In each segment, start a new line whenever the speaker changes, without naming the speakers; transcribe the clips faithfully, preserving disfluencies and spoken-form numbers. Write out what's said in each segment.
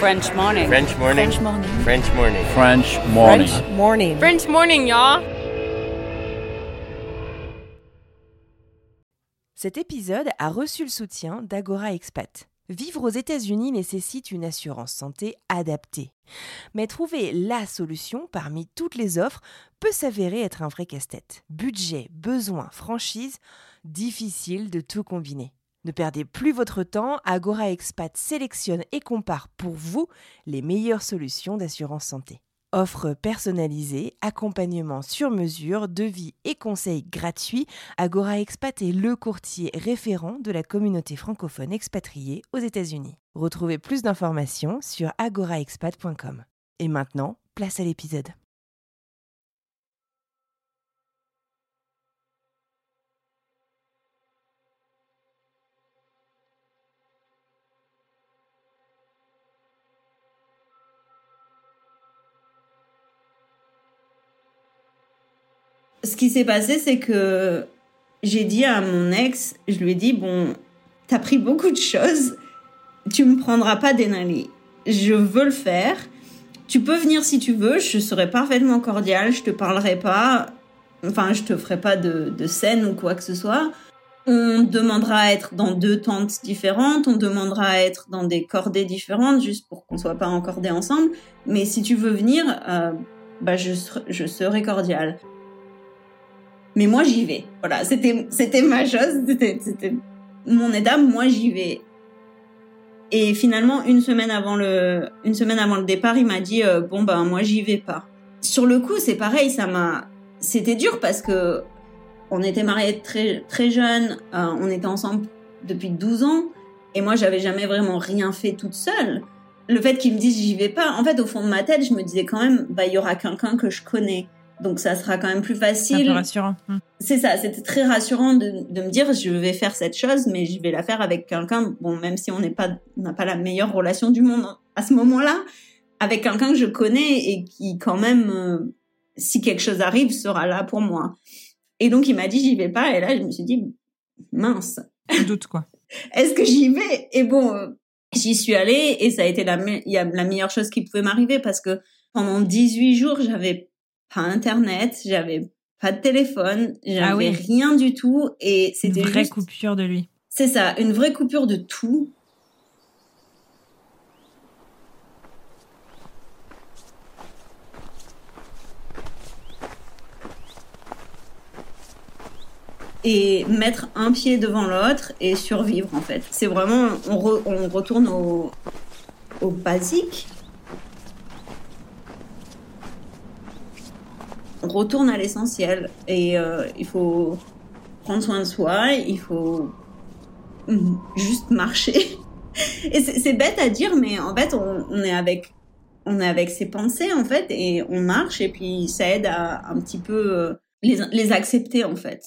French morning.
French morning.
French morning.
French morning.
French morning.
French morning.
French morning, y'all.
Cet épisode a reçu le soutien d'Agora Expat. Vivre aux États-Unis nécessite une assurance santé adaptée. Mais trouver la solution parmi toutes les offres peut s'avérer être un vrai casse-tête. Budget, besoins, franchise, difficile de tout combiner. Ne perdez plus votre temps, Agora Expat sélectionne et compare pour vous les meilleures solutions d'assurance santé. Offre personnalisée, accompagnement sur mesure, devis et conseils gratuits, Agora Expat est le courtier référent de la communauté francophone expatriée aux États-Unis. Retrouvez plus d'informations sur agora expat point com. Et maintenant, place à l'épisode.
Ce qui s'est passé, c'est que j'ai dit à mon ex, je lui ai dit, bon, t'as pris beaucoup de choses, tu me prendras pas Denali. Je veux le faire. Tu peux venir si tu veux, je serai parfaitement cordiale, je te parlerai pas, enfin, je te ferai pas de, de scène ou quoi que ce soit. On demandera à être dans deux tentes différentes, on demandera à être dans des cordées différentes, juste pour qu'on soit pas en cordée ensemble. Mais si tu veux venir, euh, bah, je, ser- je serai cordiale. Mais moi, j'y vais. Voilà, c'était, c'était ma chose, c'était, c'était mon étape, moi, j'y vais. Et finalement, une semaine avant le, une semaine avant le départ, il m'a dit, euh, bon, ben, moi, j'y vais pas. Sur le coup, c'est pareil, ça m'a, c'était dur parce que on était mariés très, très jeunes, euh, on était ensemble depuis douze ans, et moi, j'avais jamais vraiment rien fait toute seule. Le fait qu'il me dise, j'y vais pas, en fait, au fond de ma tête, je me disais quand même, bah, il y aura quelqu'un que je connais. Donc, ça sera quand même plus facile.
C'est un peu rassurant. Mmh.
C'est ça, c'était très rassurant de, de me dire, je vais faire cette chose, mais je vais la faire avec quelqu'un, bon, même si on n'est pas, on n'a pas la meilleure relation du monde à ce moment-là, avec quelqu'un que je connais et qui, quand même, euh, si quelque chose arrive, sera là pour moi. Et donc, il m'a dit, j'y vais pas. Et là, je me suis dit, mince.
Doute, quoi.
Est-ce que j'y vais? Et bon, euh, j'y suis allée et ça a été la, me- y a la meilleure chose qui pouvait m'arriver parce que pendant dix-huit jours, j'avais pas Internet, j'avais pas de téléphone, j'avais
Ah oui.
rien du tout et c'était
Une vraie
juste...
coupure de lui.
C'est ça, une vraie coupure de tout. Et mettre un pied devant l'autre et survivre en fait. C'est vraiment, on, re, on retourne au, au basique. On retourne à l'essentiel et euh, il faut prendre soin de soi, il faut juste marcher. Et c'est, c'est bête à dire, mais en fait, on, on est avec, on est avec ses pensées en fait et on marche et puis ça aide à un petit peu euh, les, les accepter en fait.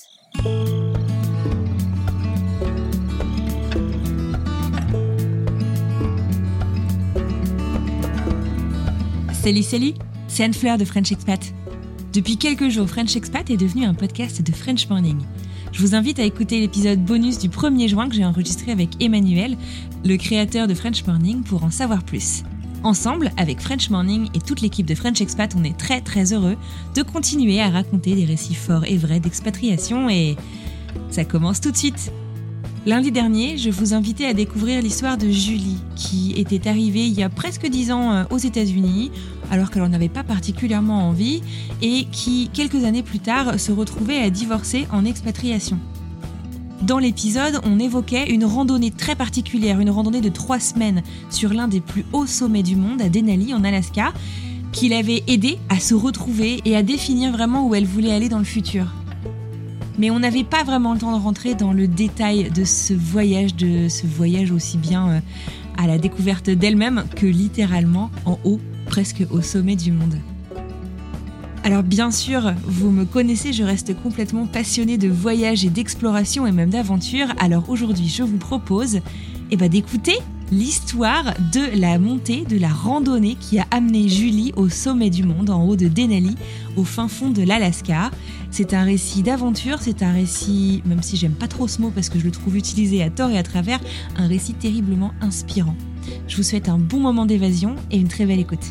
Salut, salut, c'est Anne-Fleur de French Expat. Depuis quelques jours, French Expat est devenu un podcast de French Morning. Je vous invite à écouter l'épisode bonus du premier juin que j'ai enregistré avec Emmanuel, le créateur de French Morning, pour en savoir plus. Ensemble, avec French Morning et toute l'équipe de French Expat, on est très très heureux de continuer à raconter des récits forts et vrais d'expatriation et ça commence tout de suite. Lundi dernier, je vous invitais à découvrir l'histoire de Julie, qui était arrivée il y a presque dix ans aux États-Unis, alors qu'elle n'en avait pas particulièrement envie, et qui, quelques années plus tard, se retrouvait à divorcer en expatriation. Dans l'épisode, on évoquait une randonnée très particulière, une randonnée de trois semaines sur l'un des plus hauts sommets du monde, à Denali, en Alaska, qui l'avait aidée à se retrouver et à définir vraiment où elle voulait aller dans le futur. Mais on n'avait pas vraiment le temps de rentrer dans le détail de ce voyage, de ce voyage aussi bien à la découverte d'elle-même que littéralement en haut, presque au sommet du monde. Alors bien sûr, vous me connaissez, je reste complètement passionnée de voyage et d'exploration et même d'aventure. Alors aujourd'hui, je vous propose eh ben, d'écouter l'histoire de la montée, de la randonnée qui a amené Julie au sommet du monde, en haut de Denali, au fin fond de l'Alaska. C'est un récit d'aventure, c'est un récit, même si j'aime pas trop ce mot parce que je le trouve utilisé à tort et à travers, un récit terriblement inspirant. Je vous souhaite un bon moment d'évasion et une très belle écoute.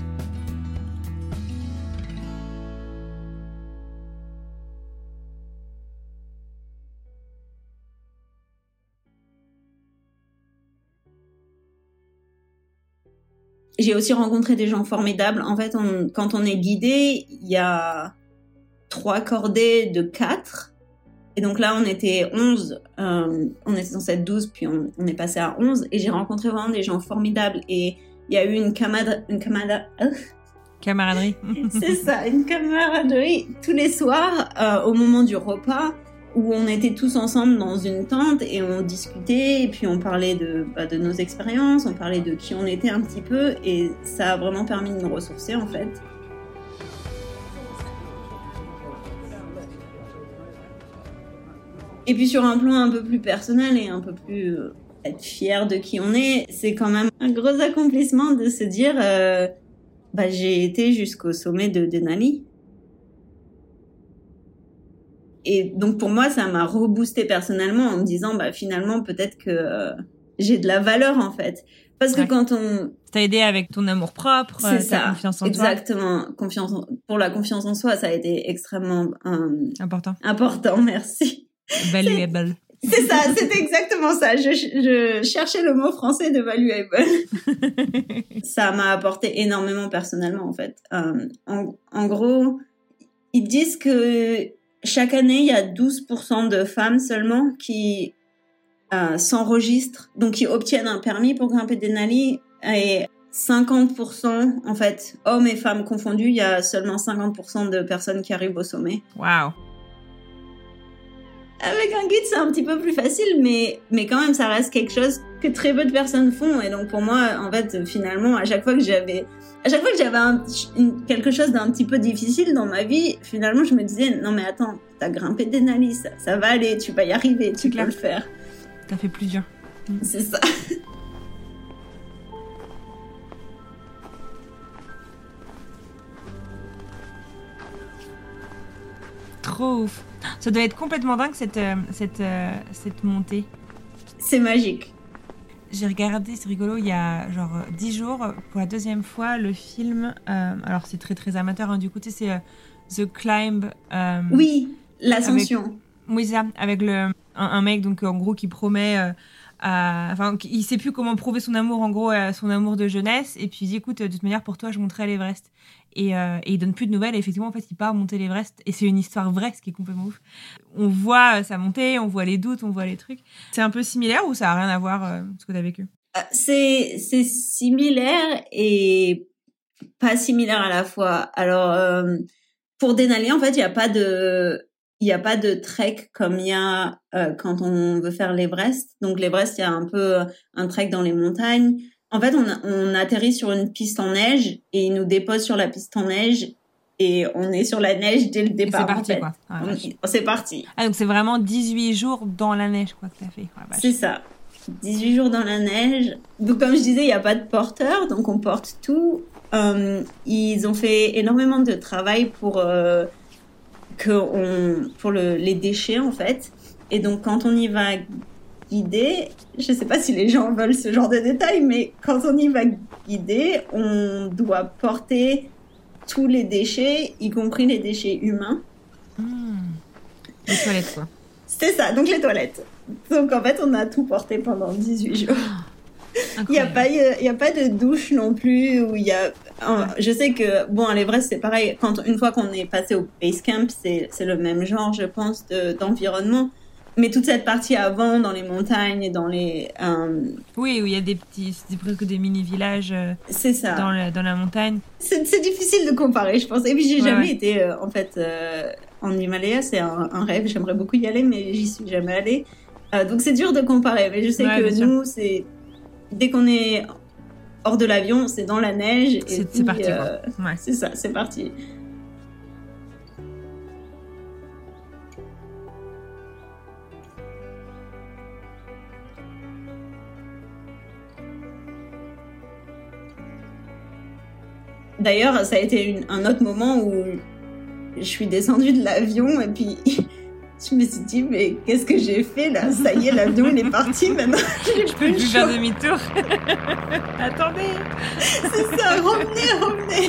J'ai aussi rencontré des gens formidables. En fait, on, quand on est guidé, il y a trois cordées de quatre. Et donc là, on était onze. Euh, on était censé être douze, puis on, on est passé à onze. Et j'ai rencontré vraiment des gens formidables. Et il y a eu une camad... Une camada...
Camaraderie.
C'est ça, une camaraderie tous les soirs euh, au moment du repas, où on était tous ensemble dans une tente et on discutait et puis on parlait de, bah, de nos expériences, on parlait de qui on était un petit peu et ça a vraiment permis de nous ressourcer en fait. Et puis sur un plan un peu plus personnel et un peu plus euh, être fier de qui on est, c'est quand même un gros accomplissement de se dire euh, bah, j'ai été jusqu'au sommet de Denali. Et donc pour moi, ça m'a reboosté personnellement en me disant, bah finalement peut-être que euh, j'ai de la valeur en fait. Parce que ouais. quand on...
Ça t'a aidé avec ton amour propre,
c'est
ta
ça,
confiance en
exactement.
toi.
Exactement. Confiance en... Pour la confiance en soi, ça a été extrêmement... Euh...
Important.
Important, merci.
Valuable.
C'est, c'est ça, c'était exactement ça. Je, je cherchais le mot français de valuable. Ça m'a apporté énormément personnellement en fait. Euh, en, en gros, ils disent que... Chaque année, il y a douze pour cent de femmes seulement qui euh, s'enregistrent, donc qui obtiennent un permis pour grimper Denali, et cinquante pour cent, en fait, hommes et femmes confondus, il y a seulement cinquante pour cent de personnes qui arrivent au sommet.
Waouh.
Avec un guide, c'est un petit peu plus facile, mais, mais quand même, ça reste quelque chose que très peu de personnes font. Et donc, pour moi, en fait, finalement, à chaque fois que j'avais... À chaque fois que j'avais un, une, quelque chose d'un petit peu difficile dans ma vie, finalement, je me disais, non mais attends, t'as grimpé Denali, ça, ça va aller, tu vas y arriver, tu peux le faire.
T'as fait plus dur.
Mmh. C'est ça.
Trop ouf. Ça doit être complètement dingue, cette, euh, cette, euh, cette montée.
C'est magique.
J'ai regardé, c'est rigolo, il y a genre dix jours, pour la deuxième fois, le film, euh, alors c'est très très amateur, hein, du coup, c'est euh, The Climb. Euh,
oui, l'ascension.
Avec, oui, ça, avec le, un, un mec, donc en gros, qui promet, euh, à, enfin, il sait plus comment prouver son amour, en gros, à son amour de jeunesse, et puis il dit, écoute, de toute manière, pour toi, je monterai à l'Everest. Et, euh, et il donne plus de nouvelles, et effectivement, en fait, il part monter l'Everest, et c'est une histoire vraie, ce qui est complètement ouf. On voit sa montée, on voit les doutes, on voit les trucs. C'est un peu similaire ou ça a rien à voir, euh, ce que t'as vécu?
euh, c'est, c'est similaire et pas similaire à la fois. Alors, euh, pour Denali, en fait, il n'y a pas de... Il n'y a pas de trek comme il y a euh, quand on veut faire l'Everest. Donc, l'Everest, il y a un peu un trek dans les montagnes. En fait, on, on atterrit sur une piste en neige et ils nous déposent sur la piste en neige et on est sur la neige dès le départ.
Et c'est parti,
en fait.
quoi. Ah,
on, c'est parti.
Ah, donc c'est vraiment dix-huit jours dans la neige, quoi, que t'as fait. Ah,
c'est ça. dix-huit jours dans la neige. Donc, comme je disais, il n'y a pas de porteur, donc on porte tout. Euh, ils ont fait énormément de travail pour... Euh, que on, pour le, les déchets en fait, et donc quand on y va guider, je sais pas si les gens veulent ce genre de détails, mais quand on y va guider, on doit porter tous les déchets, y compris les déchets humains.
Mmh. Les toilettes quoi.
C'est ça, donc les toilettes. Donc en fait on a tout porté pendant dix-huit jours. Il n'y a pas, il y a pas de douche non plus, où il y a, je sais que, bon, à l'Everest, c'est pareil, quand, une fois qu'on est passé au base camp, c'est, c'est le même genre, je pense, de, d'environnement. Mais toute cette partie avant, dans les montagnes, dans les, euh...
oui, où il y a des petits, c'est presque des mini-villages, euh,
c'est ça.
Dans, le, dans la montagne.
C'est, c'est difficile de comparer, je pense. Et puis, j'ai
ouais,
jamais
ouais.
été, euh, en fait, euh, en Himalaya, c'est un, un rêve, j'aimerais beaucoup y aller, mais j'y suis jamais allée. Euh, donc, c'est dur de comparer, mais je sais ouais, que nous, c'est, dès qu'on est hors de l'avion, c'est dans la neige. Et
c'est,
puis,
c'est parti,
euh,
quoi. Ouais.
C'est ça, c'est parti. D'ailleurs, ça a été une, un autre moment où je suis descendue de l'avion et puis Je me suis dit, mais qu'est-ce que j'ai fait là? Ça y est, l'avion il est parti, maintenant j'ai
Je peux plus faire demi-tour. Attendez.
C'est ça, revenez, revenez.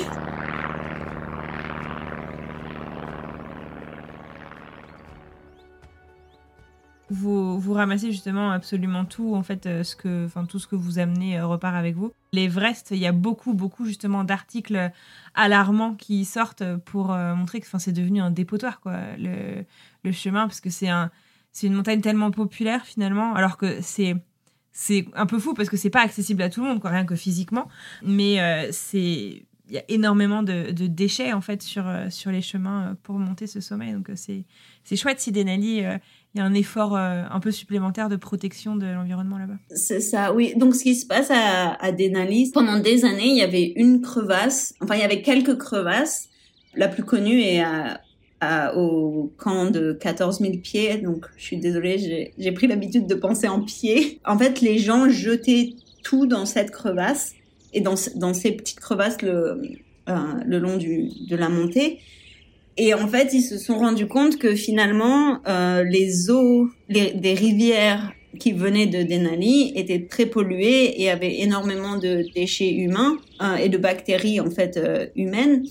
Vous, vous ramassez justement absolument tout, en fait, euh, ce que, enfin, tout ce que vous amenez euh, repart avec vous. L'Everest, il y a beaucoup, beaucoup justement d'articles alarmants qui sortent pour euh, montrer que c'est devenu un dépotoir, quoi, le, le chemin, parce que c'est, un, c'est une montagne tellement populaire finalement, alors que c'est, c'est un peu fou parce que c'est pas accessible à tout le monde, quoi, rien que physiquement, mais euh, c'est... Il y a énormément de, de déchets en fait sur, euh, sur les chemins pour monter ce sommet. Donc euh, c'est, c'est chouette si Denali, il euh, y a un effort euh, un peu supplémentaire de protection de l'environnement là-bas.
C'est ça, oui. Donc ce qui se passe à, à Denali, pendant des années, il y avait une crevasse. Enfin, il y avait quelques crevasses. La plus connue est à, à, au camp de quatorze mille pieds. Donc je suis désolée, j'ai, j'ai pris l'habitude de penser en pieds. En fait, les gens jetaient tout dans cette crevasse. Et dans, dans ces petites crevasses le, euh, le long du, de la montée. Et en fait, ils se sont rendus compte que finalement, euh, les eaux les, des rivières qui venaient de Denali étaient très polluées et avaient énormément de déchets humains euh, et de bactéries en fait euh, humaines.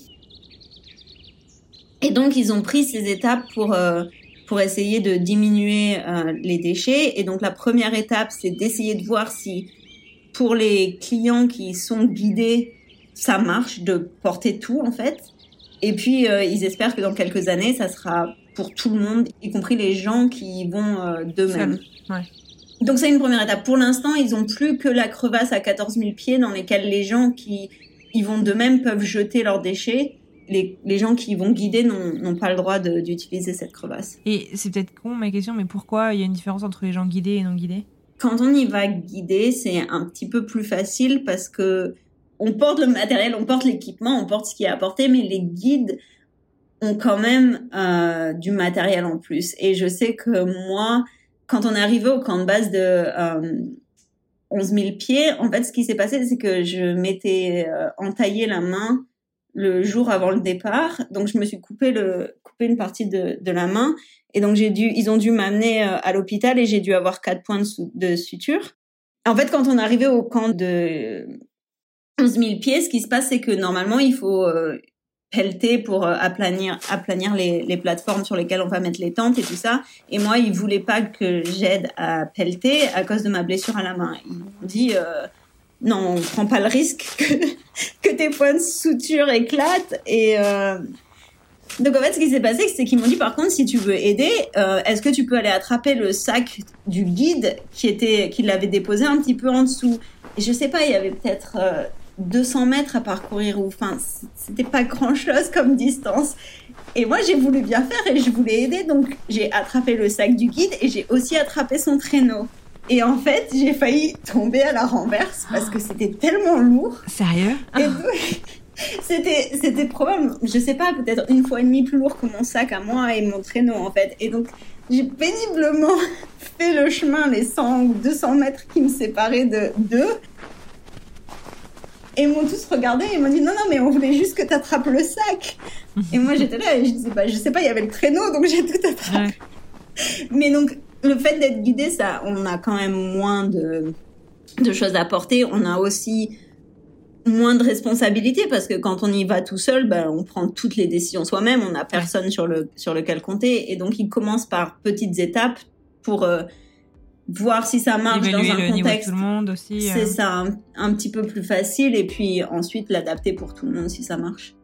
Et donc, ils ont pris ces étapes pour, euh, pour essayer de diminuer euh, les déchets. Et donc, la première étape, c'est d'essayer de voir si pour les clients qui sont guidés, ça marche de porter tout, en fait. Et puis, euh, ils espèrent que dans quelques années, ça sera pour tout le monde, y compris les gens qui vont euh, d'eux-mêmes.
Ouais.
Donc, c'est une première étape. Pour l'instant, ils ont plus que la crevasse à quatorze mille pieds dans lesquelles les gens qui y vont d'eux-mêmes peuvent jeter leurs déchets. Les, les gens qui vont guider n'ont, n'ont pas le droit de, d'utiliser cette crevasse.
Et c'est peut-être con, ma question, mais pourquoi il y a une différence entre les gens guidés et non guidés ?
Quand on y va guider, c'est un petit peu plus facile parce que on porte le matériel, on porte l'équipement, on porte ce qui est apporté, mais les guides ont quand même euh, du matériel en plus. Et je sais que moi, quand on est arrivé au camp de base de euh, onze mille pieds, en fait, ce qui s'est passé, c'est que je m'étais euh, entaillé la main le jour avant le départ. Donc, je me suis coupé, le, coupé une partie de, de la main. Et donc, j'ai dû, ils ont dû m'amener euh, à l'hôpital et j'ai dû avoir quatre points de, sou- de suture. En fait, quand on est arrivé au camp de onze mille pieds, ce qui se passe, c'est que normalement, il faut euh, pelleter pour euh, aplanir, aplanir les, les plateformes sur lesquelles on va mettre les tentes et tout ça. Et moi, ils voulaient pas que j'aide à pelleter à cause de ma blessure à la main. Ils m'ont dit, euh, non, on prend pas le risque que, que tes points de suture éclatent. Et euh, donc, en fait, ce qui s'est passé, c'est qu'ils m'ont dit, par contre, si tu veux aider, euh, est-ce que tu peux aller attraper le sac du guide qui était, qui l'avait déposé un petit peu en dessous? Et je sais pas, il y avait peut-être euh, deux cents mètres à parcourir, ou enfin, c'était pas grand-chose comme distance. Et moi, j'ai voulu bien faire et je voulais aider, donc j'ai attrapé le sac du guide et j'ai aussi attrapé son traîneau. Et en fait, j'ai failli tomber à la renverse parce que c'était tellement lourd.
Sérieux?
Et donc, c'était, c'était probablement, je sais pas, peut-être une fois et demie plus lourd que mon sac à moi et mon traîneau, en fait. Et donc, j'ai péniblement fait le chemin, les cent ou deux cents mètres qui me séparaient de d'eux. Et ils m'ont tous regardé et ils m'ont dit, non, non, mais on voulait juste que t'attrapes le sac. Et moi, j'étais là et je disais, bah, je sais pas, il y avait le traîneau, donc j'ai tout attrapé. Ouais. Mais donc, le fait d'être guidé, ça, on a quand même moins de, de choses à porter. On a aussi moins de responsabilités parce que quand on y va tout seul, ben, on prend toutes les décisions soi-même. On n'a personne ouais. sur le, sur lequel compter. Et donc, il commence par petites étapes pour euh, voir si ça marche
évaluer
dans un
le
contexte.
Niveau de tout le monde aussi.
C'est
euh...
ça, un, un petit peu plus facile. Et puis ensuite, l'adapter pour tout le monde si ça marche.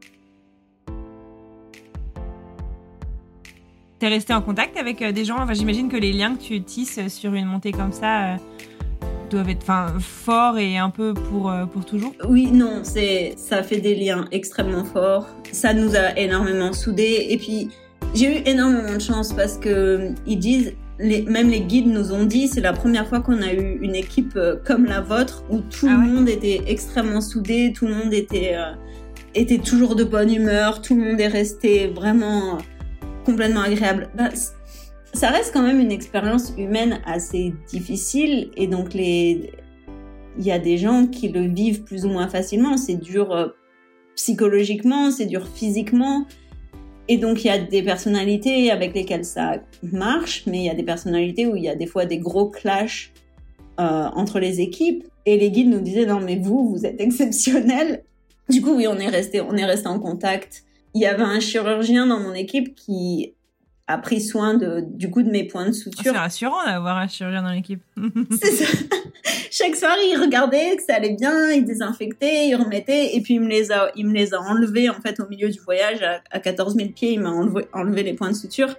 T'es resté en contact avec des gens? Enfin, j'imagine que les liens que tu tisses sur une montée comme ça euh, doivent être enfin, forts et un peu pour, euh, pour toujours.
Oui, non, c'est, ça fait des liens extrêmement forts. Ça nous a énormément soudés. Et puis, j'ai eu énormément de chance parce que ils disent, les, même les guides nous ont dit, c'est la première fois qu'on a eu une équipe euh, comme la vôtre où tout ah le ouais. monde était extrêmement soudé, tout le monde était, euh, était toujours de bonne humeur, tout le monde est resté vraiment... complètement agréable. Bah, ça reste quand même une expérience humaine assez difficile et donc les, il y a des gens qui le vivent plus ou moins facilement. C'est dur euh, psychologiquement, c'est dur physiquement Et donc, il y a des personnalités avec lesquelles ça marche, mais il y a des personnalités où il y a des fois des gros clashs euh, entre les équipes. Et les guides nous disaient, non, mais vous, vous êtes exceptionnels. Du coup, oui, on est resté, on est resté en contact. Il y avait un chirurgien dans mon équipe qui a pris soin de, du coup, de mes points de suture.
C'est rassurant d'avoir un chirurgien dans l'équipe.
C'est ça. Chaque soir, il regardait que ça allait bien, il désinfectait, il remettait, et puis il me les a, il me les a enlevés, en fait, au milieu du voyage, à, à quatorze mille pieds, il m'a enlevé, enlevé les points de suture.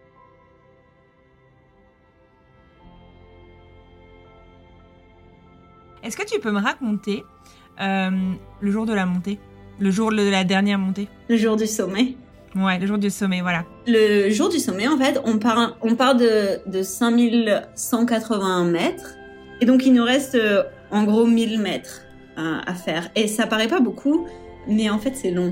Est-ce que tu peux me raconter euh, le jour de la montée? Le jour de la dernière montée?
Le jour du sommet.
Ouais, le jour du sommet, voilà.
Le jour du sommet, en fait, on part, on part de, de cinq mille cent quatre-vingt-un mètres. Et donc, il nous reste, euh, en gros, mille mètres euh, à faire. Et ça paraît pas beaucoup, mais en fait, c'est long.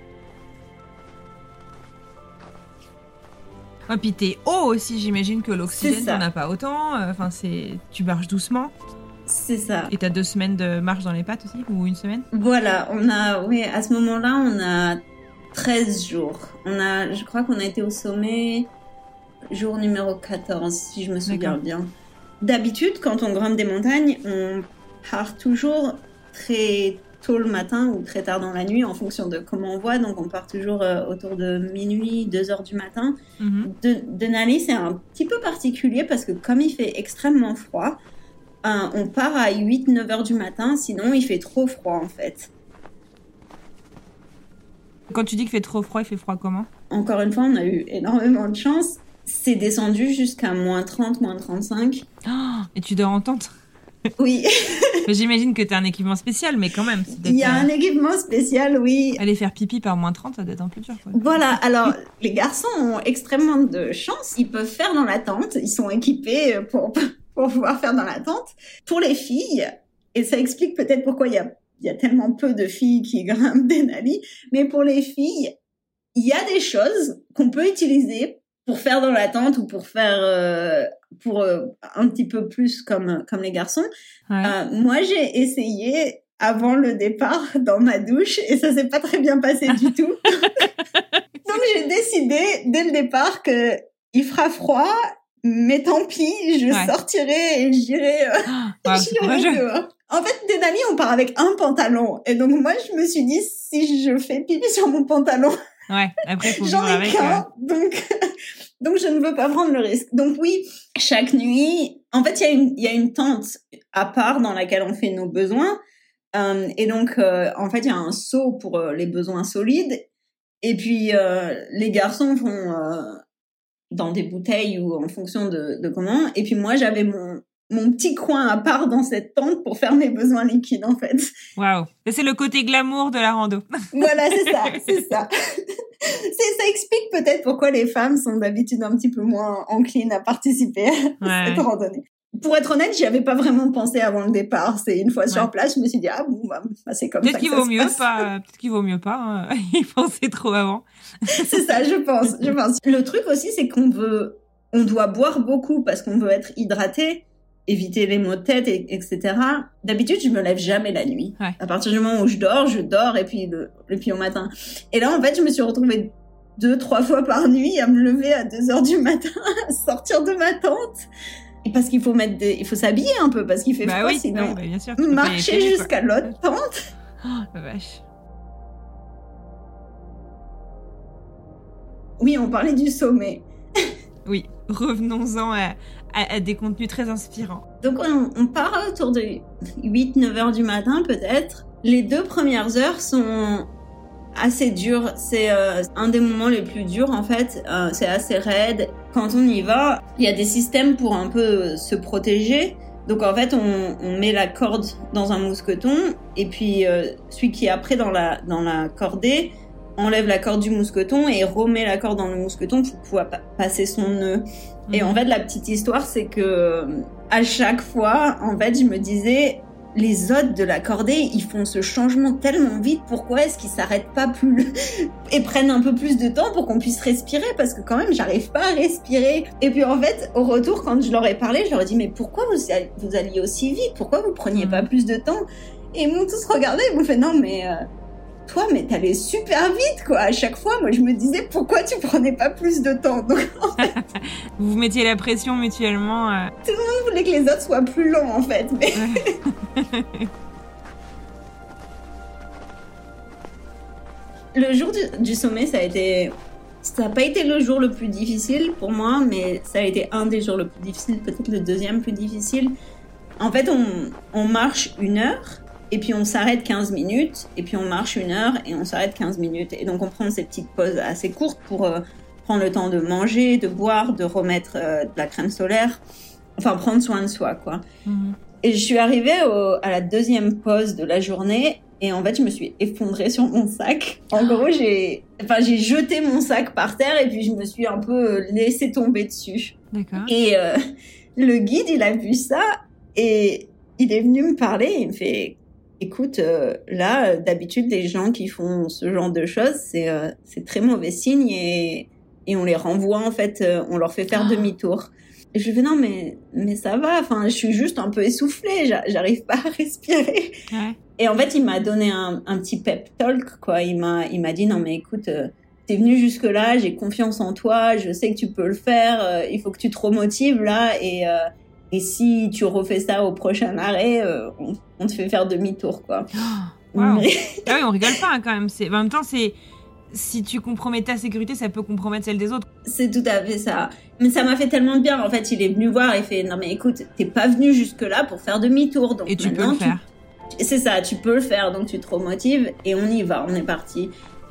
Ouais, puis t'es haut aussi, j'imagine que l'oxygène, t'en as pas autant. Enfin, c'est... tu marches doucement.
C'est ça.
Et t'as deux semaines de marche dans les pattes aussi, ou une semaine?
Voilà, on a, oui, à ce moment-là, on a treize jours. On a, je crois qu'on a été au sommet jour numéro quatorze, si je me souviens D'accord. bien. D'habitude, quand on grimpe des montagnes, on part toujours très tôt le matin ou très tard dans la nuit, en fonction de comment on voit. Donc, on part toujours euh, autour de minuit, deux heures du matin. Mm-hmm. De, Denali, c'est un petit peu particulier parce que comme il fait extrêmement froid, euh, on part à huit neuf heures du matin, sinon il fait trop froid en fait.
Quand tu dis qu'il fait trop froid, il fait froid comment?
Encore une fois, on a eu énormément de chance. C'est descendu jusqu'à moins trente, moins trente-cinq.
Oh, et tu dors en tente?
Oui.
J'imagine que tu as un équipement spécial, mais quand même.
Il y a un équipement spécial, oui.
Aller faire pipi par moins trente, ça doit être un peu dur. Quoi.
Voilà, alors les garçons ont extrêmement de chance. Ils peuvent faire dans la tente. Ils sont équipés pour, pour pouvoir faire dans la tente. Pour les filles, et ça explique peut-être pourquoi il y a, il y a tellement peu de filles qui grimpent Denali, mais pour les filles, il y a des choses qu'on peut utiliser pour faire dans la tente ou pour faire euh, pour euh, un petit peu plus comme comme les garçons. Ouais. Euh, moi, j'ai essayé avant le départ dans ma douche et ça s'est pas très bien passé du tout. Donc j'ai décidé dès le départ que il fera froid, mais tant pis, je ouais. sortirai et j'irai, euh,
oh,
j'irai dehors. En fait, Denali, on part avec un pantalon et donc moi je me suis dit si je fais pipi sur mon pantalon.
Ouais, après, faut
j'en ai
avec,
qu'un,
euh...
donc, donc je ne veux pas prendre le risque. Donc oui, chaque nuit, en fait, il y a une, il y a une tente à part dans laquelle on fait nos besoins. Euh, et donc, euh, en fait, il y a un seau pour euh, les besoins solides. Et puis, euh, les garçons font euh, dans des bouteilles ou en fonction de, de comment. Et puis moi, j'avais mon, mon petit coin à part dans cette tente pour faire mes besoins liquides, en fait.
Waouh, c'est le côté glamour de la rando.
Voilà, c'est ça, c'est ça. C'est, ça explique peut-être pourquoi les femmes sont d'habitude un petit peu moins enclines à participer à ouais. cette randonnée. Pour être honnête, j'y avais pas vraiment pensé avant le départ. C'est une fois ouais. sur place, je me suis dit ah bon, bah, c'est comme
peut-être
ça
qu'il
que
vaut
ça
mieux
se passe.
pas. Peut-être qu'il vaut mieux pas. Hein. Y penser trop avant.
C'est ça, je pense, je pense. Le truc aussi, c'est qu'on veut, on doit boire beaucoup parce qu'on veut être hydraté, éviter les maux de tête, et, etc. D'habitude, je me lève jamais la nuit. Ouais. À partir du moment où je dors, je dors et puis le, et puis au matin. Et là, en fait, je me suis retrouvée deux, trois fois par nuit à me lever à deux heures du matin, à sortir de ma tente. Et parce qu'il faut mettre des, il faut s'habiller un peu parce qu'il fait
bah
froid,
oui,
sinon
oui, bah bien sûr,
marcher télé, jusqu'à quoi. L'autre tente.
Oh, la vache.
Oui, on parlait du sommet.
Oui, revenons-en à, à, à des contenus très inspirants.
Donc, on, on part autour de huit neuf heures du matin, peut-être. Les deux premières heures sont assez dures. C'est euh, un des moments les plus durs, en fait. Euh, c'est assez raide. Quand on y va, il y a des systèmes pour un peu se protéger. Donc, en fait, on, on met la corde dans un mousqueton. Et puis, euh, celui qui est après dans la, dans la cordée enlève la corde du mousqueton et remet la corde dans le mousqueton pour pouvoir pa- passer son nœud. Mmh. Et en fait, la petite histoire, c'est que à chaque fois, en fait, je me disais, les hôtes de la cordée, ils font ce changement tellement vite, pourquoi est-ce qu'ils s'arrêtent pas plus et prennent un peu plus de temps pour qu'on puisse respirer? Parce que quand même, j'arrive pas à respirer. Et puis en fait, au retour, quand je leur ai parlé, je leur ai dit, mais pourquoi vous, vous alliez aussi vite? Pourquoi vous preniez mmh. pas plus de temps? Et ils m'ont tous regardé, ils m'ont fait, non, mais... Euh, toi, mais t'allais super vite, quoi. À chaque fois, moi, je me disais, pourquoi tu prenais pas plus de temps? Donc, en fait,
vous vous mettiez la pression mutuellement. Euh...
Tout le monde voulait que les autres soient plus lents, en fait. Mais... Le jour du, du sommet, ça a été... Ça n'a pas été le jour le plus difficile pour moi, mais ça a été un des jours le plus difficile, peut-être le deuxième plus difficile. En fait, on, on marche une heure, et puis on s'arrête quinze minutes, et puis on marche une heure, et on s'arrête quinze minutes. Et donc, on prend ces petites pauses assez courtes pour euh, prendre le temps de manger, de boire, de remettre euh, de la crème solaire, enfin, prendre soin de soi, quoi. Mm-hmm. Et je suis arrivée au, à la deuxième pause de la journée, et en fait, je me suis effondrée sur mon sac. En gros, j'ai, enfin, j'ai jeté mon sac par terre et puis je me suis un peu laissée tomber dessus.
D'accord.
Et euh, le guide, il a vu ça et il est venu me parler. Il me fait, écoute, euh, là, d'habitude, les gens qui font ce genre de choses, c'est, euh, c'est très mauvais signe et, et on les renvoie, en fait, euh, on leur fait faire oh. demi-tour. Et je lui fais, non, mais, mais ça va, enfin, je suis juste un peu essoufflée, j'arrive pas à respirer.
Ouais.
Et en fait, il m'a donné un, un petit pep talk, quoi. Il m'a, il m'a dit, non, mais écoute, euh, t'es venu jusque-là, j'ai confiance en toi, je sais que tu peux le faire, euh, il faut que tu te remotives, là, et, euh, et si tu refais ça au prochain arrêt, euh, on, on te fait faire demi-tour, quoi.
Oh, wow. Mais... ah oui, on rigole pas, hein, quand même. C'est... En même temps, c'est... si tu compromets ta sécurité, ça peut compromettre celle des autres.
C'est tout à fait ça. Mais ça m'a fait tellement de bien. En fait, il est venu voir et fait, non, mais écoute, t'es pas venu jusque-là pour faire demi-tour. Donc
et tu peux le
tu...
faire.
C'est ça, tu peux le faire, donc tu te remotives et on y va, on est parti.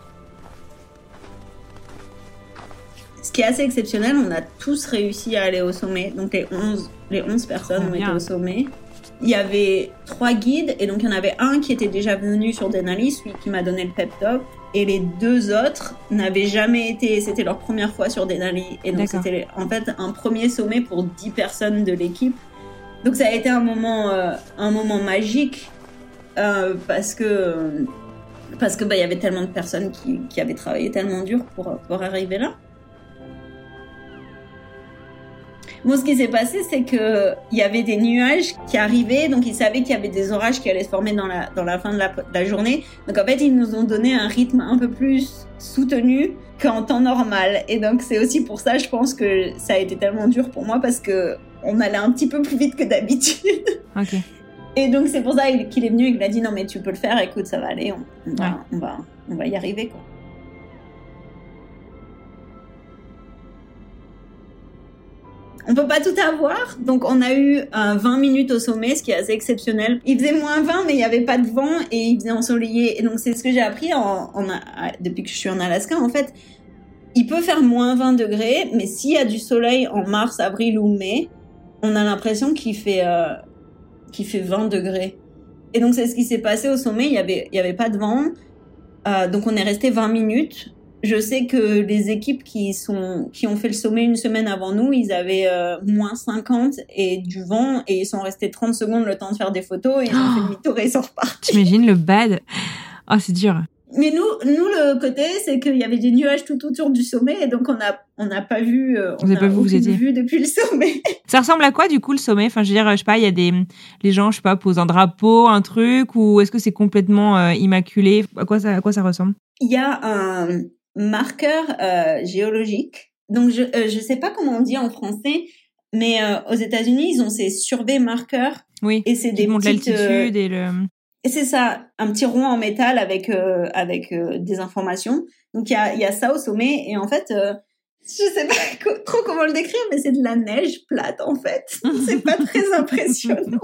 Ce qui est assez exceptionnel, on a tous réussi à aller au sommet. Donc les onze, les onze personnes oh, ont bien. été au sommet. Il y avait trois guides et donc il y en avait un qui était déjà venu sur Denali, celui qui m'a donné le pep talk. Et les deux autres n'avaient jamais été, c'était leur première fois sur Denali. Et donc D'accord. c'était en fait un premier sommet pour dix personnes de l'équipe. Donc ça a été un moment, euh, un moment magique. Euh, parce que parce que bah il y avait tellement de personnes qui qui avaient travaillé tellement dur pour pour arriver là. Bon, ce qui s'est passé, c'est que il y avait des nuages qui arrivaient, donc ils savaient qu'il y avait des orages qui allaient se former dans la dans la fin de la, de la journée. Donc en fait, ils nous ont donné un rythme un peu plus soutenu qu'en temps normal. Et donc c'est aussi pour ça, je pense que ça a été tellement dur pour moi parce que on allait un petit peu plus vite que d'habitude.
Ok.
Et donc, c'est pour ça qu'il est venu et qu'il a dit « Non, mais tu peux le faire, écoute, ça va aller, on, on, va, ouais. on, va, on va y arriver, quoi. » On peut pas tout avoir, donc on a eu euh, vingt minutes au sommet, ce qui est assez exceptionnel. Il faisait moins vingt, mais il y avait pas de vent et il faisait ensoleillé. Et donc, c'est ce que j'ai appris en, en, depuis que je suis en Alaska, en fait. Il peut faire moins vingt degrés, mais s'il y a du soleil en mars, avril ou mai, on a l'impression qu'il fait... Euh, qui fait vingt degrés. Et donc, c'est ce qui s'est passé au sommet. Il y avait, il y avait pas de vent. Euh, donc, on est resté vingt minutes. Je sais que les équipes qui sont, qui ont fait le sommet une semaine avant nous, ils avaient euh, moins cinquante et du vent et ils sont restés trente secondes le temps de faire des photos et ils oh, ont fait demi-tour et ils sont repartis.
T'imagines le bad? Oh, c'est dur.
Mais nous, nous, le côté, c'est qu'il y avait des nuages tout autour du sommet et donc on a, on n'a pas vu, euh, on
n'a
pas
aucune
vue depuis le sommet.
Ça ressemble à quoi, du coup, le sommet? Enfin, je veux dire, je sais pas, il y a des, les gens, je sais pas, posent un drapeau, un truc, ou est-ce que c'est complètement euh, immaculé? À quoi ça, à quoi ça ressemble?
Il y a un marqueur euh, géologique. Donc, je, euh, je sais pas comment on dit en français, mais euh, aux États-Unis, ils ont ces surveys marqueurs.
Oui.
Et c'est des
petites, l'altitude euh, et le.
Et c'est ça, un petit rond en métal avec euh, avec euh, des informations. Donc il y a il y a ça au sommet et en fait euh, je sais pas co- trop comment le décrire mais c'est de la neige plate en fait. C'est pas très impressionnant.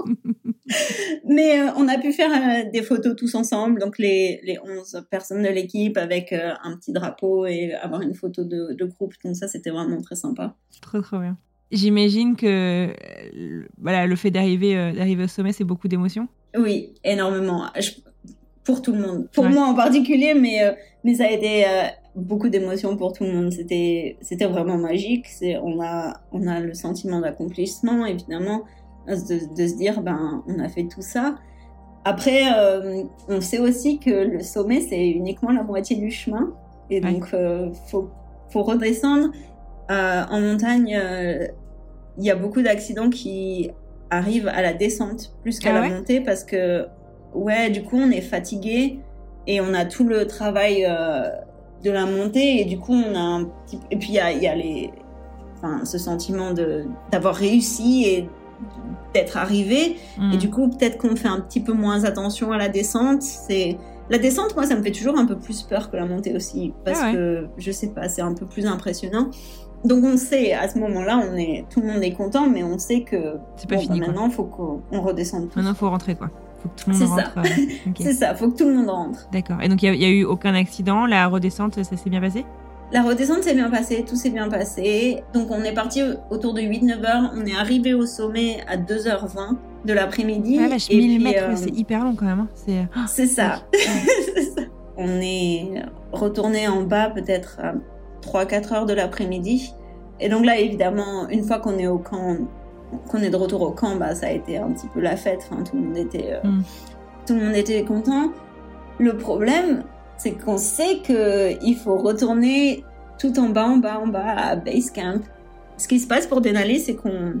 Mais euh, on a pu faire euh, des photos tous ensemble donc les les onze personnes de l'équipe avec euh, un petit drapeau et avoir une photo de de groupe. Donc ça c'était vraiment très sympa.
Trop trop bien. J'imagine que voilà, le fait d'arriver euh, d'arriver au sommet c'est beaucoup d'émotions.
Oui, énormément. Je, pour tout le monde. Pour
ouais.
moi en particulier, mais, euh, mais ça a été euh, beaucoup d'émotions pour tout le monde. C'était, c'était vraiment magique. C'est, on a, on a le sentiment d'accomplissement, évidemment, de, de se dire, ben, on a fait tout ça. Après, euh, on sait aussi que le sommet, c'est uniquement la moitié du chemin. Et ouais. donc, euh, faut, faut redescendre. Euh, en montagne, il euh, y a beaucoup d'accidents qui arrive à la descente plus qu'à ah la ouais montée parce que ouais du coup on est fatigué et on a tout le travail euh, de la montée et du coup on a un petit et puis il y a il y a les enfin ce sentiment de d'avoir réussi et d'être arrivé mmh. et du coup peut-être qu'on fait un petit peu moins attention à la descente. C'est la descente, moi ça me fait toujours un peu plus peur que la montée aussi parce ah ouais. que je sais pas, c'est un peu plus impressionnant. Donc on sait à ce moment-là, on est tout le monde est content, mais on sait que
c'est pas
bon,
fini.
Bah,
quoi.
maintenant faut qu'on on redescende. Tous.
Maintenant faut rentrer quoi. Faut que tout le monde
c'est
rentre.
Ça.
Euh... Okay.
C'est ça, faut que tout le monde rentre.
D'accord. Et donc il y, y a eu aucun accident, la redescente, ça s'est bien passé?
La redescente s'est bien passée, tout s'est bien passé. Donc on est parti autour de huit neuf heures, on est arrivé au sommet à deux heures vingt de l'après-midi.
Ah vache, mille mètres, euh... c'est hyper long quand même. Hein. C'est,
c'est, ça. c'est ça. On est retourné en bas peut-être à trois quatre heures de l'après-midi. Et donc là, évidemment, une fois qu'on est au camp, qu'on est de retour au camp, bah, ça a été un petit peu la fête. Enfin, tout le monde était, euh, mm. tout le monde était content. Le problème, c'est qu'on sait qu'il faut retourner tout en bas, en bas, en bas à Base Camp. Ce qui se passe pour Denali, c'est qu'on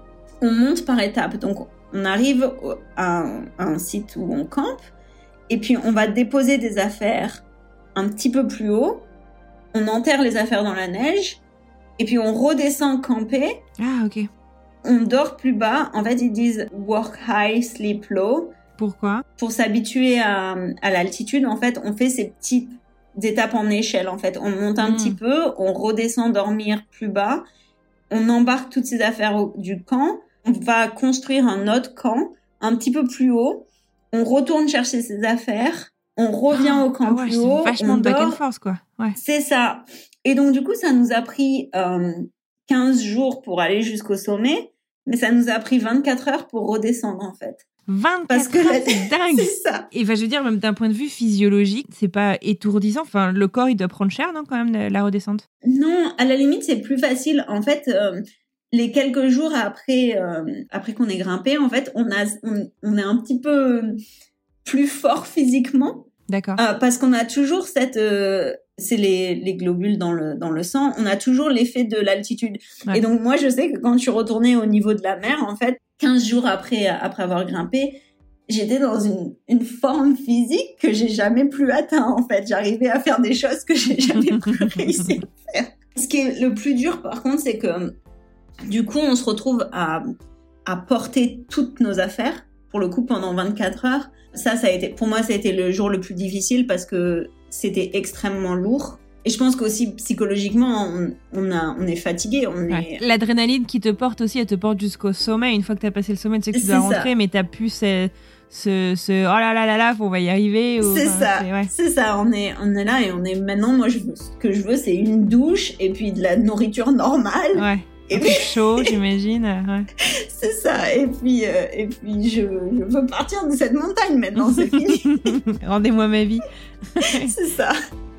on monte par étapes. Donc, on arrive à un, à un site où on campe, et puis on va déposer des affaires un petit peu plus haut. On enterre les affaires dans la neige, et puis on redescend camper.
Ah, ok.
On dort plus bas. En fait, ils disent « work high, sleep low ».
Pourquoi?
Pour s'habituer à, à l'altitude, en fait, on fait ces petites étapes en échelle. En fait, on monte un mmh. petit peu, on redescend dormir plus bas, on embarque toutes ces affaires au, du camp, on va construire un autre camp un petit peu plus haut, on retourne chercher ses affaires, on revient
ah,
au camp
ah ouais,
plus haut,
vachement
on
de back
dort.
and forth, quoi. Ouais.
C'est ça. Et donc, du coup, ça nous a pris euh, quinze jours pour aller jusqu'au sommet, mais ça nous a pris vingt-quatre heures pour redescendre, en fait.
vingt-quatre
Parce que
heures,
la...
c'est dingue.
C'est ça.
Et ben, je veux dire, même d'un point de vue physiologique, c'est pas étourdissant. Enfin, le corps, il doit prendre cher, non, quand même, la redescente?
Non, à la limite, c'est plus facile. En fait, euh, les quelques jours après, euh, après qu'on ait grimpé, en fait, on a, on, on est un petit peu plus fort physiquement.
D'accord.
Euh, parce qu'on a toujours cette, euh, c'est les, les globules dans le, dans le sang. On a toujours l'effet de l'altitude. Ouais. Et donc, moi, je sais que quand je suis retournée au niveau de la mer, en fait, quinze jours après, après avoir grimpé, j'étais dans une, une forme physique que j'ai jamais plus atteint, en fait. J'arrivais à faire des choses que j'ai jamais plus réussi à faire. Ce qui est le plus dur, par contre, c'est que, du coup, on se retrouve à, à porter toutes nos affaires, pour le coup, pendant vingt-quatre heures. Ça, ça a été, pour moi, ça a été le jour le plus difficile parce que c'était extrêmement lourd. Et je pense qu'aussi, psychologiquement, on, on, a, on est fatigué. On
ouais.
est...
L'adrénaline qui te porte aussi, elle te porte jusqu'au sommet. Une fois que tu as passé le sommet, tu sais que tu dois rentrer, mais tu n'as plus ce, ce, ce oh là là là là, on va y arriver. Ou,
c'est
enfin,
ça,
c'est, ouais.
c'est ça. On est, on est là et on est maintenant, moi, je veux, ce que je veux, c'est une douche et puis de la nourriture normale.
Ouais. Et puis chaud, j'imagine. Ouais.
C'est ça. Et puis, euh, et puis je, je veux partir de cette montagne maintenant, c'est fini.
Rendez-moi ma vie.
C'est ça.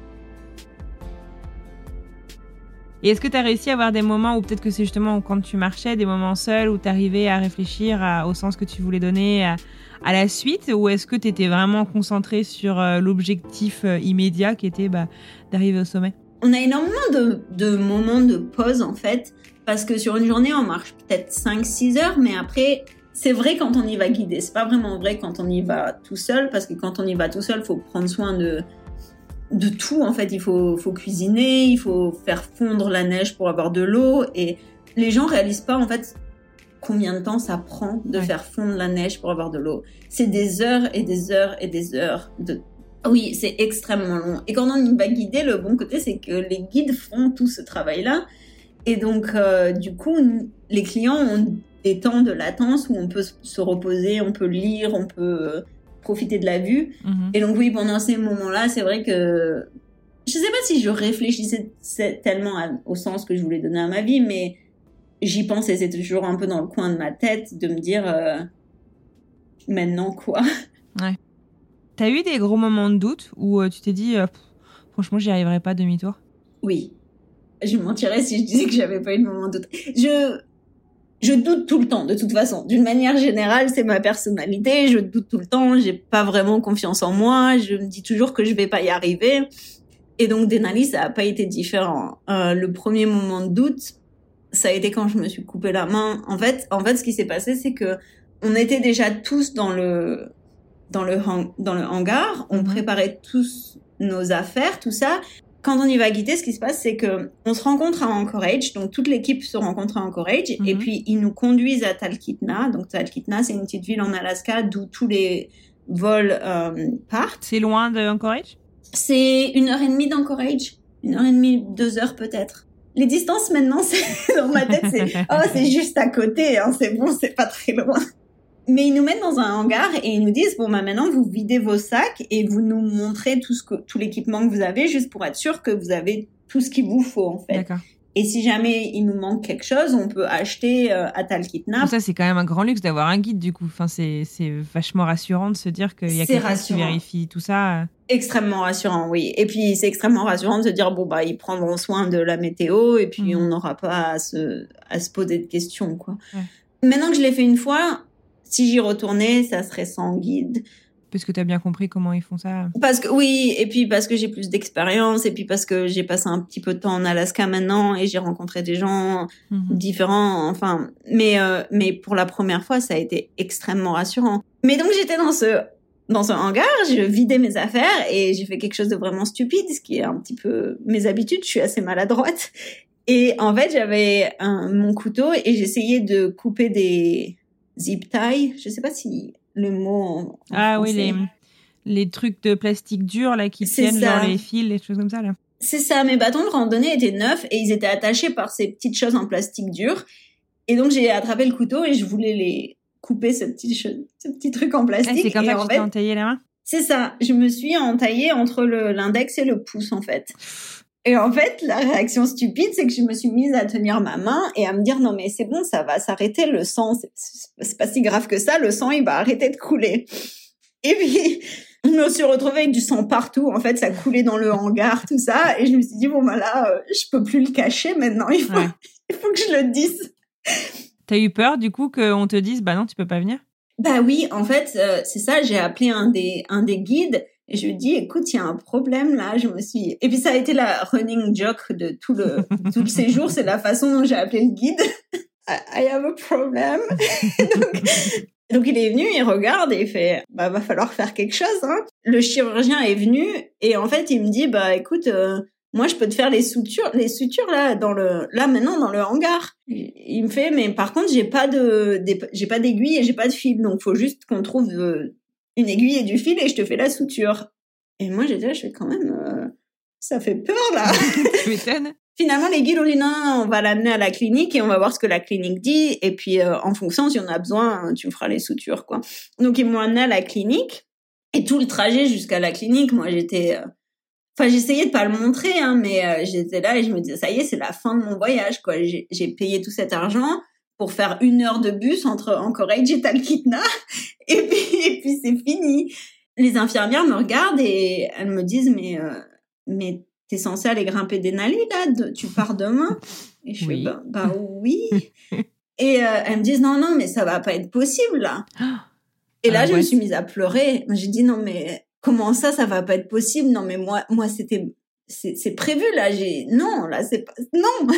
Et est-ce que tu as réussi à avoir des moments où peut-être que c'est justement quand tu marchais, des moments seuls où tu arrivais à réfléchir à, au sens que tu voulais donner à, à la suite, ou est-ce que tu étais vraiment concentré sur euh, l'objectif euh, immédiat qui était bah, d'arriver au sommet?
On a énormément de, de moments de pause en fait. Parce que sur une journée, on marche peut-être cinq six heures, mais après, c'est vrai quand on y va guidé. C'est pas vraiment vrai quand on y va tout seul, parce que quand on y va tout seul, il faut prendre soin de, de tout. En fait, il faut, faut cuisiner, il faut faire fondre la neige pour avoir de l'eau. Et les gens réalisent pas, en fait, combien de temps ça prend de ouais. faire fondre la neige pour avoir de l'eau. C'est des heures et des heures et des heures de... Oui, c'est extrêmement long. Et quand on y va guider, le bon côté, c'est que les guides font tout ce travail-là. Et donc, euh, du coup, les clients ont des temps de latence où on peut se reposer, on peut lire, on peut euh, profiter de la vue. Mm-hmm. Et donc, oui, pendant ces moments-là, c'est vrai que... Je sais pas si je réfléchissais tellement à, au sens que je voulais donner à ma vie, mais j'y pensais. C'était toujours un peu dans le coin de ma tête de me dire... Euh, maintenant, quoi?
Ouais. T'as eu des gros moments de doute où euh, tu t'es dit, euh, franchement, j'y arriverai pas demi-tour?
Oui. Je mentirais si je disais que j'avais pas eu de moment de doute. Je, je doute tout le temps, de toute façon. D'une manière générale, c'est ma personnalité. Je doute tout le temps. J'ai pas vraiment confiance en moi. Je me dis toujours que je vais pas y arriver. Et donc, Denali, ça a pas été différent. Euh, le premier moment de doute, ça a été quand je me suis coupé la main. En fait, en fait, ce qui s'est passé, c'est que on était déjà tous dans le, dans le, hang- dans le hangar, on
Mhm.
préparait tous nos affaires, tout ça. Quand on y va guider, ce qui se passe, c'est que on se rencontre à Anchorage, donc toute l'équipe se rencontre à Anchorage,
Mhm.
et puis ils nous conduisent à Talkeetna. Donc Talkeetna, c'est une petite ville en Alaska d'où tous les vols euh, partent.
C'est loin de Anchorage?
C'est une heure et demie d'Anchorage, une heure et demie, deux heures peut-être. Les distances maintenant, c'est dans ma tête, c'est oh c'est juste à côté, hein, c'est bon, c'est pas très loin. Mais ils nous mettent dans un hangar et ils nous disent bon bah maintenant vous videz vos sacs et vous nous montrez tout ce que tout l'équipement que vous avez juste pour être sûr que vous avez tout ce qu'il vous faut en fait.
D'accord.
Et si jamais il nous manque quelque chose, on peut acheter euh, à Talkeetna.
Ça, c'est quand même un grand luxe d'avoir un guide, du coup. Enfin, c'est, c'est vachement rassurant de se dire qu'il y a
C'est
quelqu'un qui
rassurant.
vérifie tout ça.
Extrêmement rassurant, oui. Et puis c'est extrêmement rassurant de se dire bon bah ils prendront soin de la météo et puis
Mhm.
on n'aura pas à se à se poser de questions quoi.
Ouais.
Maintenant que je l'ai fait une fois, si j'y retournais, ça serait sans guide.
Parce que tu as bien compris comment ils font ça.
Parce que oui, et puis parce que j'ai plus d'expérience et puis parce que j'ai passé un petit peu de temps en Alaska maintenant et j'ai rencontré des gens
Mhm.
différents. Enfin, mais euh, mais pour la première fois, ça a été extrêmement rassurant. Mais donc j'étais dans ce dans ce hangar, je vidais mes affaires et j'ai fait quelque chose de vraiment stupide, ce qui est un petit peu mes habitudes. Je suis assez maladroite. Et en fait, j'avais un, mon couteau et j'essayais de couper des zip ties. Je sais pas si le mot en, en
Ah
français.
oui, les, les trucs de plastique dur là qui
C'est
tiennent
ça.
genre les fils, les choses comme ça là.
C'est ça, mes bâtons de randonnée étaient neufs et ils étaient attachés par ces petites choses en plastique dur. Et donc, j'ai attrapé le couteau et je voulais les couper, ce petit, che- ce petit truc en
Ah,
plastique.
c'est comme
et
ça que
en
tu t'es
fait,
entaillé la main?
c'est ça. Je me suis entaillée entre le, l'index et le pouce, en fait. Et en fait, la réaction stupide, c'est que je me suis mise à tenir ma main et à me dire, non, mais c'est bon, ça va s'arrêter, le sang, c'est, c'est pas si grave que ça, le sang, il va arrêter de couler. Et puis, je me suis retrouvée avec du sang partout. En fait, ça coulait dans le hangar, tout ça. Et je me suis dit, bon, bah là, euh, je peux plus le cacher maintenant. Il faut,
Ouais.
il faut que je le dise.
T'as eu peur du coup qu'on te dise bah non, tu peux pas venir?
Bah oui, en fait, euh, c'est ça. J'ai appelé un des, un des guides et je lui ai dit, écoute, il y a un problème là. Je me suis, et puis ça a été la running joke de tout le, tout le séjour. C'est la façon dont j'ai appelé le guide. I, I have a problem. donc, donc il est venu, il regarde et il fait, bah va falloir faire quelque chose. Hein. Le chirurgien est venu et en fait il me dit, bah écoute, euh, moi je peux te faire les sutures, les sutures là dans le, là maintenant dans le hangar. Il me fait, mais par contre j'ai pas de, des, j'ai pas d'aiguille et j'ai pas de fil, donc faut juste qu'on trouve euh, une aiguille et du fil et je te fais la suture. Et moi j'étais là, je fais quand même, euh, ça fait peur là.
Tu m'étonnes.
Finalement, les guides ont dit non, non, on va l'amener à la clinique et on va voir ce que la clinique dit. Et puis, euh, en fonction, si on a besoin, tu me feras les sutures, quoi. Donc, ils m'ont amené à la clinique. Et tout le trajet jusqu'à la clinique, moi, j'étais... euh, Enfin, j'essayais de pas le montrer, hein, mais euh, j'étais là et je me disais, ça y est, c'est la fin de mon voyage, quoi. J'ai, j'ai payé tout cet argent pour faire une heure de bus entre Anchorage et Talkeetna. Et puis, et puis c'est fini. Les infirmières me regardent et elles me disent, mais... Euh, mais t'es censé aller grimper Denali, là, de, tu pars demain? Et je
Oui.
fais, bah, bah oui. Et euh, elles me disent, non, non, mais ça va pas être possible, là. Et là,
Ah,
je
ouais.
me suis mise à pleurer. J'ai dit, non, mais comment ça, ça va pas être possible? Non, mais moi, moi, c'était, c'est, c'est prévu, là. J'ai, non, là, c'est pas, non.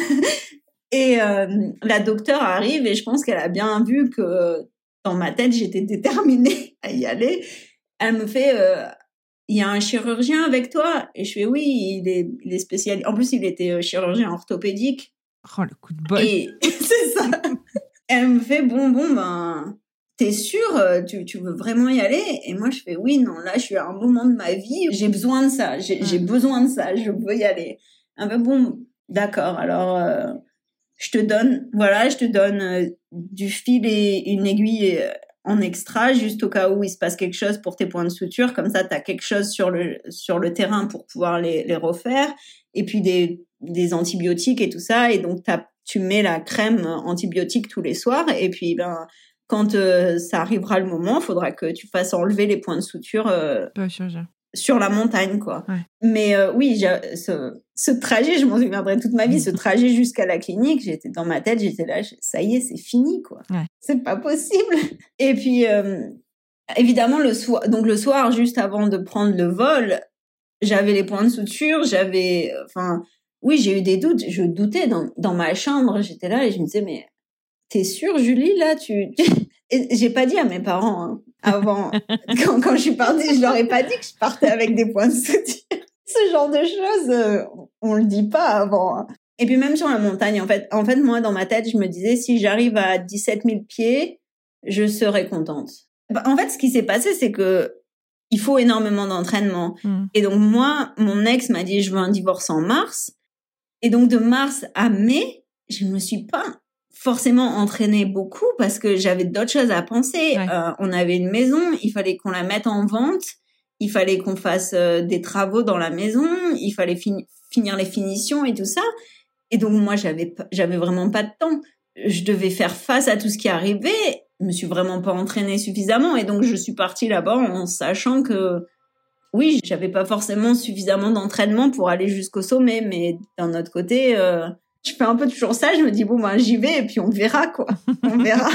Et euh, la docteure arrive et je pense qu'elle a bien vu que dans ma tête, j'étais déterminée à y aller. Elle me fait, euh, il y a un chirurgien avec toi? Et je fais, oui, il est, il est spécial. En plus, il était chirurgien orthopédique.
Oh, le coup de bol.
Et c'est ça. Elle me fait, bon, bon, ben, t'es sûre, tu, tu veux vraiment y aller? Et moi, je fais, oui, non, là, je suis à un moment de ma vie, j'ai besoin de ça, j'ai, j'ai besoin de ça, je veux y aller. Elle me fait, bon, d'accord, alors, euh, je te donne, voilà, je te donne euh, du fil et une aiguille euh, en extra, juste au cas où il se passe quelque chose pour tes points de suture. Comme ça, tu as quelque chose sur le, sur le terrain pour pouvoir les, les refaire. Et puis des, des antibiotiques et tout ça. Et donc, t'as, tu mets la crème antibiotique tous les soirs. Et puis, ben, quand euh, ça arrivera le moment, il faudra que tu fasses enlever les points de suture euh,
Pas chirurgien.
sur la montagne, quoi.
Ouais.
Mais euh, oui, j'ai, ce, ce trajet, je m'en souviendrai toute ma vie, ce trajet jusqu'à la clinique, j'étais dans ma tête, j'étais là, je- ça y est, c'est fini, quoi.
Ouais.
C'est pas possible. Et puis, euh, évidemment, le soir, donc le soir, juste avant de prendre le vol, j'avais les points de suture, j'avais, enfin, oui, j'ai eu des doutes, je doutais dans, dans ma chambre, j'étais là et je me disais, mais t'es sûre, Julie, là, tu, et j'ai pas dit à mes parents, hein, Avant, quand, quand je suis partie, je leur ai pas dit que je partais avec des points de soutien. Ce genre de choses, euh, on le dit pas avant. Hein. Et puis même sur la montagne, en fait, en fait, moi, dans ma tête, je me disais, si j'arrive à dix-sept mille pieds, je serai contente. En fait, ce qui s'est passé, c'est que il faut énormément d'entraînement. Mmh. Et donc, moi, mon ex m'a dit, je veux un divorce en mars. Et donc, de mars à mai, je me suis pas forcément entraînée beaucoup parce que j'avais d'autres choses à penser. Ouais. Euh, on avait une maison, il fallait qu'on la mette en vente. Il fallait qu'on fasse euh, des travaux dans la maison. Il fallait fin- finir les finitions et tout ça. Et donc, moi, j'avais, j'avais vraiment pas de temps. Je devais faire face à tout ce qui arrivait. Je me suis vraiment pas entraînée suffisamment. Et donc, je suis partie là-bas en sachant que, oui, j'avais pas forcément suffisamment d'entraînement pour aller jusqu'au sommet. Mais d'un autre côté, euh, je fais un peu toujours ça. Je me dis, bon, ben, j'y vais et puis on verra, quoi. On verra.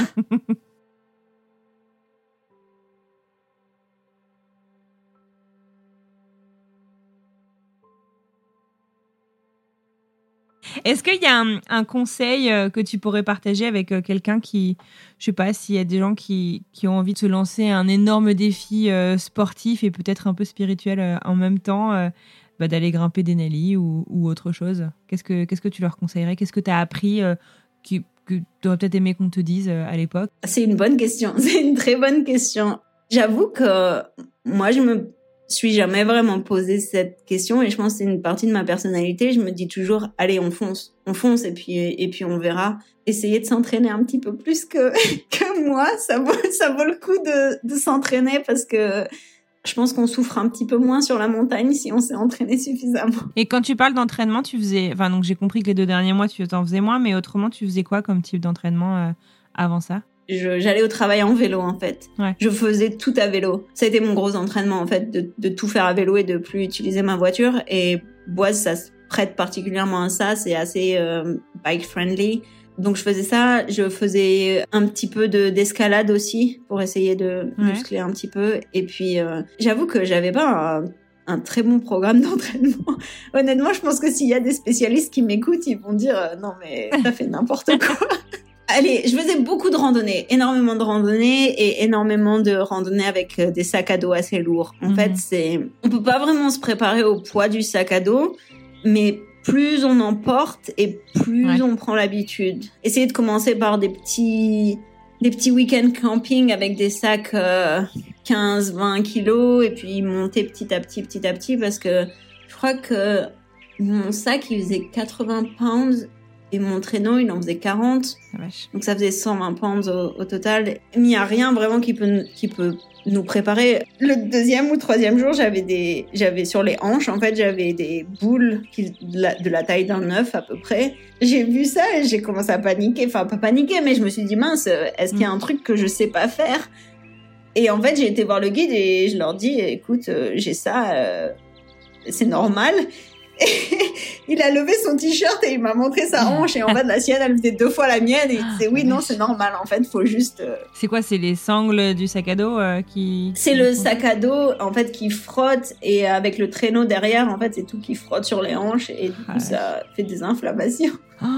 Est-ce qu'il y a un, un conseil euh, que tu pourrais partager avec euh, quelqu'un qui, je sais pas, s'il y a des gens qui, qui ont envie de se lancer un énorme défi euh, sportif et peut-être un peu spirituel euh, en même temps, euh, bah, d'aller grimper Denali ou, ou autre chose. Qu'est-ce que, qu'est-ce que tu leur conseillerais ? Qu'est-ce que tu as appris euh, qui, que tu aurais peut-être aimé qu'on te dise euh, à l'époque ?
C'est une bonne question. C'est une très bonne question. J'avoue que moi, je me suis jamais vraiment posé cette question et je pense que c'est une partie de ma personnalité. Je me dis toujours, allez, on fonce, on fonce et puis et puis on verra. Essayer de s'entraîner un petit peu plus que que moi, ça vaut ça vaut le coup de de s'entraîner parce que je pense qu'on souffre un petit peu moins sur la montagne si on s'est entraîné suffisamment.
Et quand tu parles d'entraînement, tu faisais, enfin donc j'ai compris que les deux derniers mois tu en faisais moins, mais autrement tu faisais quoi comme type d'entraînement euh, avant ça ?
Je, j'allais au travail en vélo, en fait.
Ouais.
Je faisais tout à vélo. Ça a été mon gros entraînement, en fait, de, de tout faire à vélo et de plus utiliser ma voiture. Et Boise, ça se prête particulièrement à ça. C'est assez euh, bike-friendly. Donc, je faisais ça. Je faisais un petit peu de, d'escalade aussi pour essayer de ouais. muscler un petit peu. Et puis, euh, j'avoue que j'avais pas un, un très bon programme d'entraînement. Honnêtement, je pense que s'il y a des spécialistes qui m'écoutent, ils vont dire euh, « Non, mais t'as fait n'importe quoi ». Allez, je faisais beaucoup de randonnées, énormément de randonnées et énormément de randonnées avec des sacs à dos assez lourds. En mmh. fait, c'est, on peut pas vraiment se préparer au poids du sac à dos, mais plus on en porte et plus ouais. on prend l'habitude. Essayez de commencer par des petits, des petits week-end camping avec des sacs euh, quinze, vingt kilos et puis monter petit à petit, petit à petit parce que je crois que mon sac, il faisait quatre-vingts pounds. Et mon traîneau, il en faisait quarante. Ah, donc ça faisait cent vingt pounds au, au total. Il n'y a rien vraiment qui peut, qui peut nous préparer. Le deuxième ou troisième jour, j'avais des, j'avais sur les hanches, en fait, j'avais des boules qui, de, la, de la taille d'un œuf à peu près. J'ai vu ça et j'ai commencé à paniquer. Enfin, pas paniquer, mais je me suis dit, mince, est-ce qu'il y a un truc que je sais pas faire? Et en fait, j'ai été voir le guide et je leur dis, écoute, euh, j'ai ça, euh, c'est normal. Et il a levé son t-shirt et il m'a montré sa hanche et en fait la sienne elle faisait deux fois la mienne et il disait oui non c'est normal en fait faut juste euh...
c'est quoi, c'est les sangles du sac à dos euh, qui
c'est le sac à dos en fait qui frotte et avec le traîneau derrière en fait c'est tout qui frotte sur les hanches et du coup ah, ça fait des inflammations.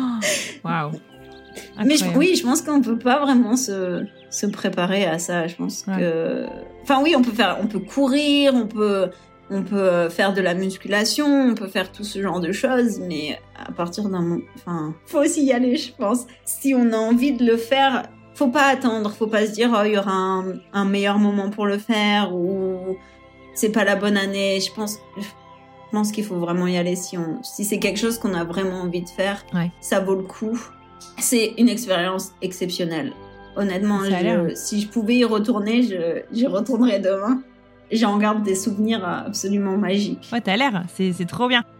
Waouh.
Mais je, oui je pense qu'on peut pas vraiment se se préparer à ça. Je pense ouais. que enfin oui on peut faire on peut courir on peut On peut faire de la musculation, on peut faire tout ce genre de choses, mais à partir d'un... Enfin, faut aussi y aller, je pense. Si on a envie de le faire, faut pas attendre, faut pas se dire « Oh, il y aura un, un meilleur moment pour le faire » ou « C'est pas la bonne année ». Je pense, je pense qu'il faut vraiment y aller si, on, si c'est quelque chose qu'on a vraiment envie de faire. Ouais. Ça vaut le coup. C'est une expérience exceptionnelle. Honnêtement, je, si je pouvais y retourner, je, j'y retournerais demain. J'en garde des souvenirs absolument magiques.
Ouais, t'as l'air, c'est, c'est trop bien.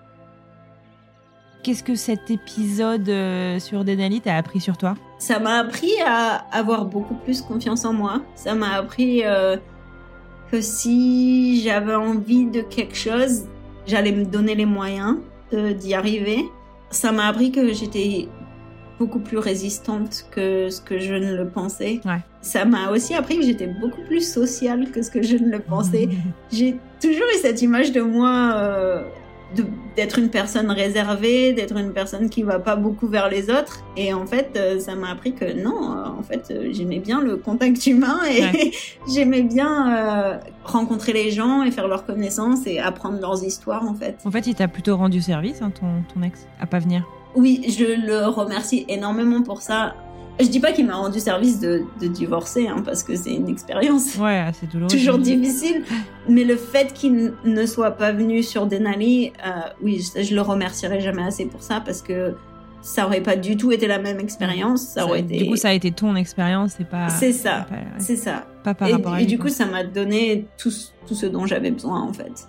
Qu'est-ce que cet épisode euh, sur Denali t'a appris sur toi ?
Ça m'a appris à avoir beaucoup plus confiance en moi. Ça m'a appris euh, que si j'avais envie de quelque chose, j'allais me donner les moyens de, d'y arriver. Ça m'a appris que j'étais beaucoup plus résistante que ce que je ne le pensais. Ouais. Ça m'a aussi appris que j'étais beaucoup plus sociale que ce que je ne le pensais. J'ai toujours eu cette image de moi euh, de, d'être une personne réservée, d'être une personne qui va pas beaucoup vers les autres. Et en fait, ça m'a appris que non, en fait, j'aimais bien le contact humain et ouais. j'aimais bien euh, rencontrer les gens et faire leur connaissance et apprendre leurs histoires, en fait.
En fait, il t'a plutôt rendu service, hein, ton, ton ex, à pas venir.
Oui, je le remercie énormément pour ça. Je dis pas qu'il m'a rendu service de, de divorcer, hein, parce que c'est une expérience
ouais, c'est douloureux,
toujours difficile. Mais le fait qu'il ne soit pas venu sur Denali, euh, oui, je, je le remercierai jamais assez pour ça, parce que ça aurait pas du tout été la même expérience. Ça
ça,
aurait été...
Du coup, ça a été ton expérience, c'est pas.
C'est ça,
pas, ouais.
c'est ça.
Pas par
et,
rapport à
et
lui,
du
quoi.
coup, ça m'a donné tout, tout ce dont j'avais besoin, en fait.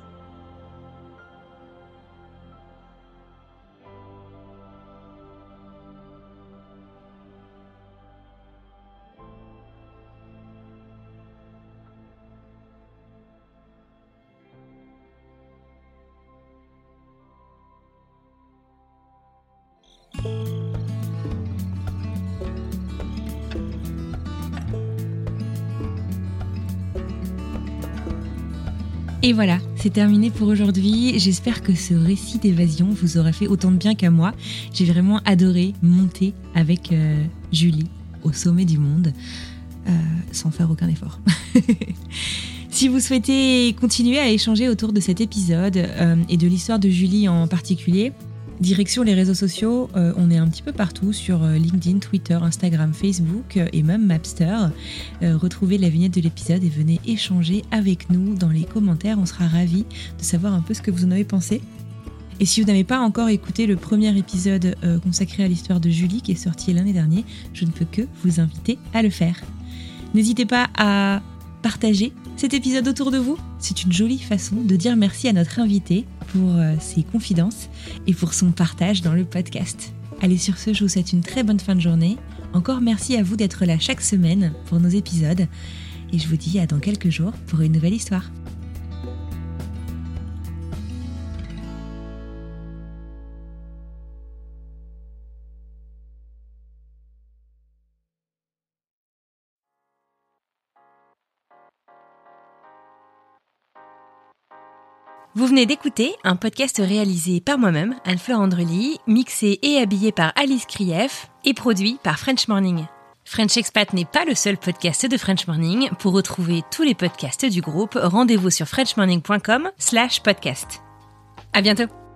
Et voilà, c'est terminé pour aujourd'hui. J'espère que ce récit d'évasion vous aura fait autant de bien qu'à moi. J'ai vraiment adoré monter avec euh, Julie au sommet du monde, euh, sans faire aucun effort. Si vous souhaitez continuer à échanger autour de cet épisode euh, et de l'histoire de Julie en particulier, direction les réseaux sociaux, euh, on est un petit peu partout sur euh, LinkedIn, Twitter, Instagram, Facebook euh, et même Mapster. Euh, retrouvez la vignette de l'épisode et venez échanger avec nous dans les commentaires. On sera ravis de savoir un peu ce que vous en avez pensé. Et si vous n'avez pas encore écouté le premier épisode euh, consacré à l'histoire de Julie qui est sorti l'année dernière, je ne peux que vous inviter à le faire. N'hésitez pas à partager cet épisode autour de vous. C'est une jolie façon de dire merci à notre invité pour euh, ses confidences et pour son partage dans le podcast. Allez, sur ce, je vous souhaite une très bonne fin de journée. Encore merci à vous d'être là chaque semaine pour nos épisodes. Et je vous dis à dans quelques jours pour une nouvelle histoire. Vous venez d'écouter un podcast réalisé par moi-même, Anne-Fleur Andrely, mixé et habillé par Alice Krief et produit par French Morning. French Expat n'est pas le seul podcast de French Morning. Pour retrouver tous les podcasts du groupe, rendez-vous sur french morning point com slash podcast. À bientôt!